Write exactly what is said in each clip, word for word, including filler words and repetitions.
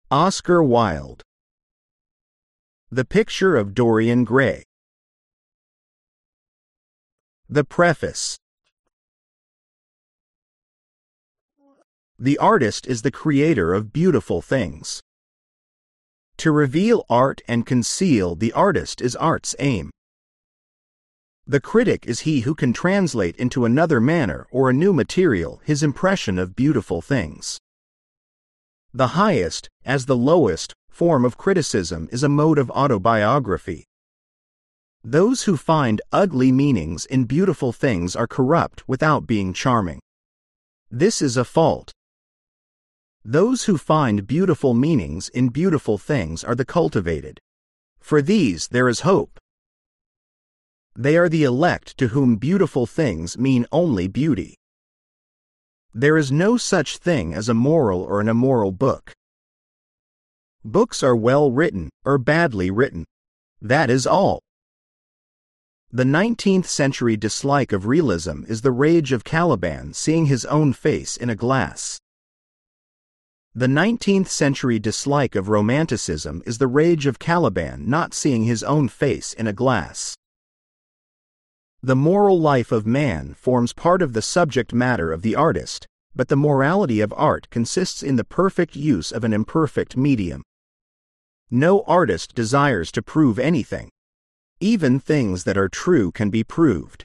Oscar Wilde. The Picture of Dorian Gray. The Preface. The artist is the creator of beautiful things. To reveal art and conceal the artist is art's aim. The critic is he who can translate into another manner or a new material his impression of beautiful things. The highest, as the lowest, form of criticism is a mode of autobiography. Those who find ugly meanings in beautiful things are corrupt without being charming. This is a fault. Those who find beautiful meanings in beautiful things are the cultivated. For these there is hope. They are the elect to whom beautiful things mean only beauty. There is no such thing as a moral or an immoral book. Books are well written or badly written. That is all. The nineteenth century dislike of realism is the rage of Caliban seeing his own face in a glass. The nineteenth century dislike of romanticism is the rage of Caliban not seeing his own face in a glass. The moral life of man forms part of the subject matter of the artist, but the morality of art consists in the perfect use of an imperfect medium. No artist desires to prove anything. Even things that are true can be proved.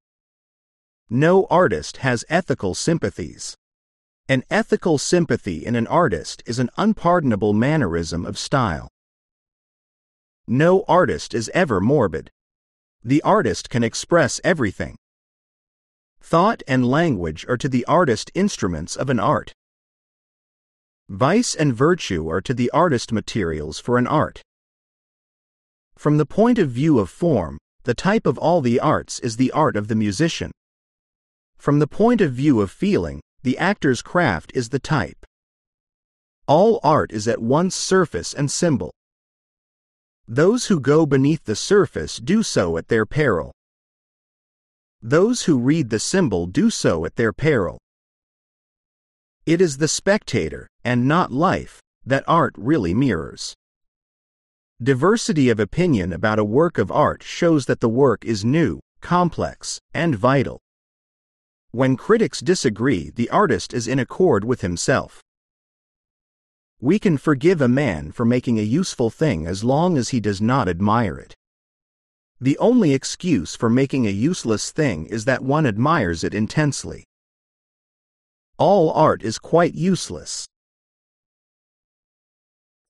No artist has ethical sympathies. An ethical sympathy in an artist is an unpardonable mannerism of style. No artist is ever morbid. The artist can express everything. Thought and language are to the artist instruments of an art. Vice and virtue are to the artist materials for an art. From the point of view of form, the type of all the arts is the art of the musician. From the point of view of feeling, the actor's craft is the type. All art is at once surface and symbol. Those who go beneath the surface do so at their peril. Those who read the symbol do so at their peril. It is the spectator, and not life, that art really mirrors. Diversity of opinion about a work of art shows that the work is new, complex, and vital. When critics disagree, the artist is in accord with himself. We can forgive a man for making a useful thing as long as he does not admire it. The only excuse for making a useless thing is that one admires it intensely. All art is quite useless.